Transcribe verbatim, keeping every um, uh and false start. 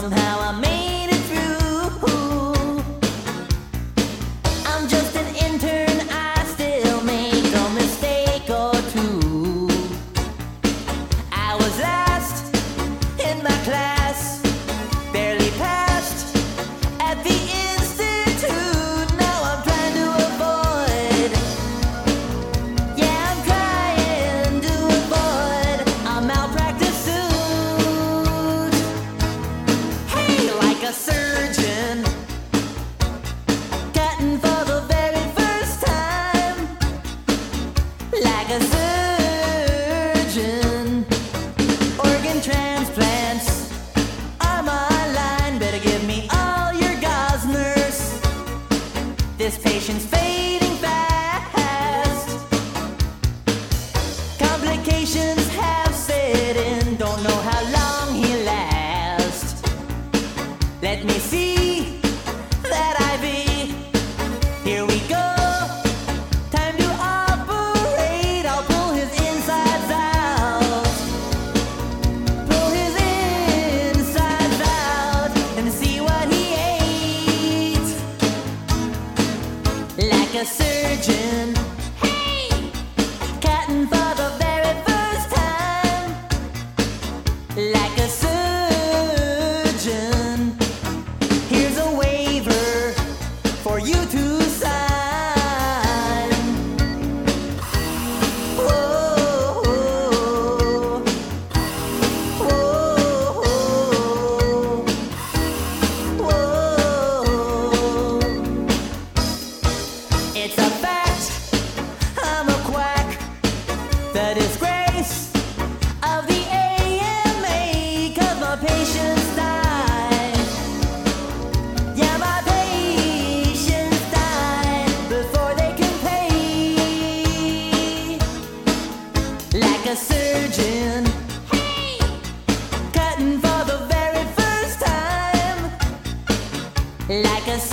somehow I made it through. I'm just an intern, I still make a mistake or two. I was last in my class, barely passed at the institute. Now I'm trying to avoid, yeah, I'm trying to avoid a malpractice suit. Hey, like a surgeon, cutting for the very first time. Like a surgeon, organ transplants are my line. Better give me all your gauze, nurse. This patient's fading fast. Complications have set in, don't know how long he'll last. Let me see that I V. Here we go. Time to operate. I'll pull his insides out. Pull his insides out and see what he ate. Like a surgeon, hey, cutting for the very first time. Like a surgeon, here's a waiver for you to sign. Whoa, whoa, whoa, whoa. It's a fact, I'm a quack, the disgrace of the A M A, 'cause my patients die. Yeah, my patients die before they can pay. Like a surgeon, hey, cutting for the very first time. Like a